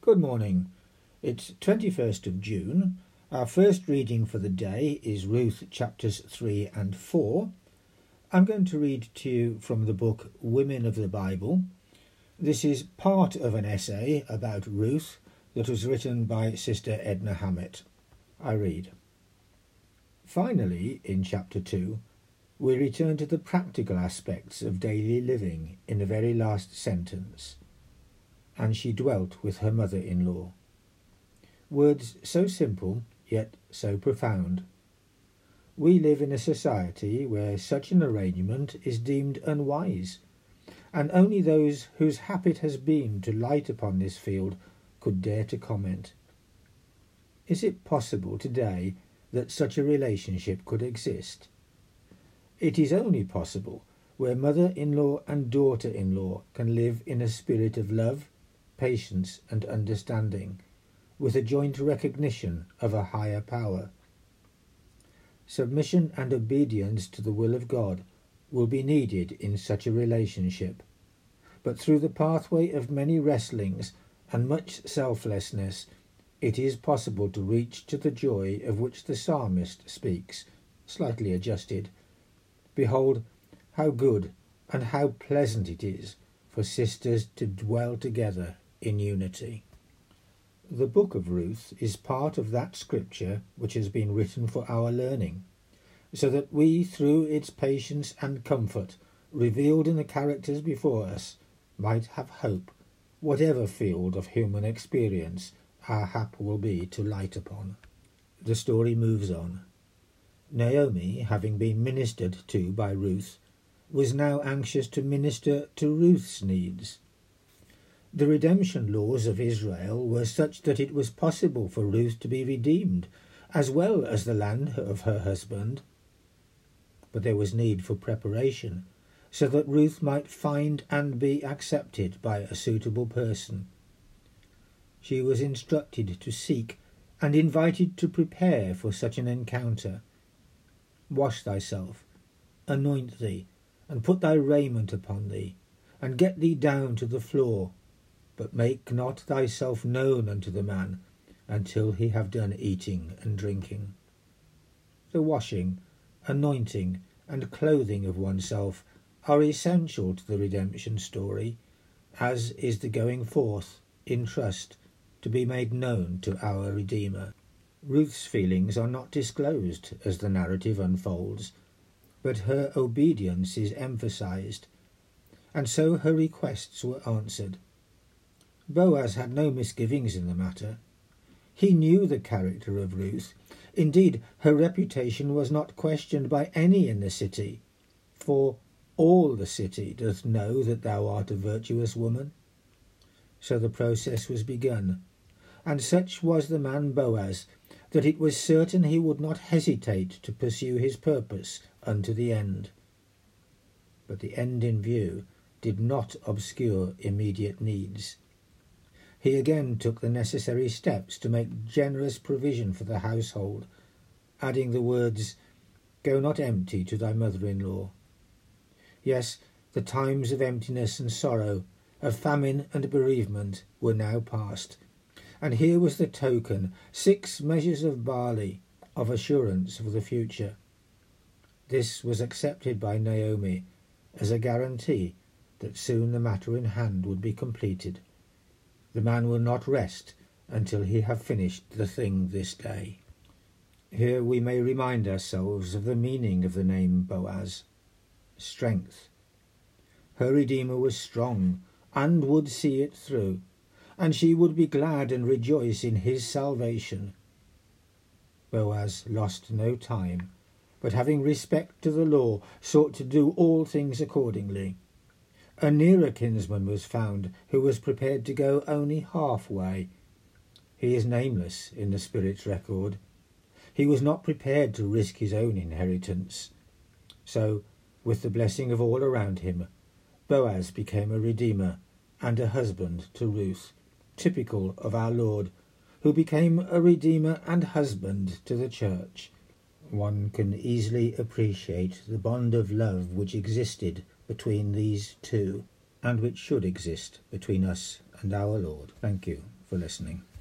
Good morning. It's 21st of June. Our first reading for the day is Ruth chapters 3 and 4. I'm going to read to you from the book Women of the Bible. This is part of an essay about Ruth that was written by Sister Edna Hammett. I read. Finally, in chapter 2, we return to the practical aspects of daily living in the very last sentence. And she dwelt with her mother-in-law. Words so simple, yet so profound. We live in a society where such an arrangement is deemed unwise, and only those whose habit has been to light upon this field could dare to comment. Is it possible today that such a relationship could exist? It is only possible where mother-in-law and daughter-in-law can live in a spirit of love, patience and understanding, with a joint recognition of a higher power. Submission and obedience to the will of God will be needed in such a relationship, but through the pathway of many wrestlings and much selflessness, it is possible to reach to the joy of which the psalmist speaks, slightly adjusted. Behold, how good and how pleasant it is for sisters to dwell together in unity. The book of Ruth is part of that scripture which has been written for our learning, so that we, through its patience and comfort revealed in the characters before us, might have hope, whatever field of human experience our hap will be to light upon. The story moves on. Naomi, having been ministered to by Ruth, was now anxious to minister to Ruth's needs. The redemption laws of Israel were such that it was possible for Ruth to be redeemed, as well as the land of her husband. But there was need for preparation, so that Ruth might find and be accepted by a suitable person. She was instructed to seek and invited to prepare for such an encounter. Wash thyself, anoint thee, and put thy raiment upon thee, and get thee down to the floor, but make not thyself known unto the man until he have done eating and drinking. The washing, anointing, and clothing of oneself are essential to the redemption story, as is the going forth, in trust, to be made known to our Redeemer. Ruth's feelings are not disclosed as the narrative unfolds, but her obedience is emphasized, and so her requests were answered. Boaz had no misgivings in the matter. He knew the character of Ruth. Indeed, her reputation was not questioned by any in the city, for all the city doth know that thou art a virtuous woman. So the process was begun, and such was the man Boaz that it was certain he would not hesitate to pursue his purpose unto the end. But the end in view did not obscure immediate needs. He again took the necessary steps to make generous provision for the household, adding the words, "Go not empty to thy mother-in-law." Yes, the times of emptiness and sorrow, of famine and bereavement were now past, and here was the token, 6 measures of barley, of assurance for the future. This was accepted by Naomi as a guarantee that soon the matter in hand would be completed. The man will not rest until he have finished the thing this day. Here we may remind ourselves of the meaning of the name Boaz. Strength. Her Redeemer was strong and would see it through, and she would be glad and rejoice in his salvation. Boaz lost no time, but having respect to the law, sought to do all things accordingly. A nearer kinsman was found, who was prepared to go only halfway. He is nameless in the Spirit's record. He was not prepared to risk his own inheritance. So, with the blessing of all around him, Boaz became a redeemer and a husband to Ruth, typical of our Lord, who became a redeemer and husband to the church. One can easily appreciate the bond of love which existed between these two, and which should exist between us and our Lord. Thank you. for listening.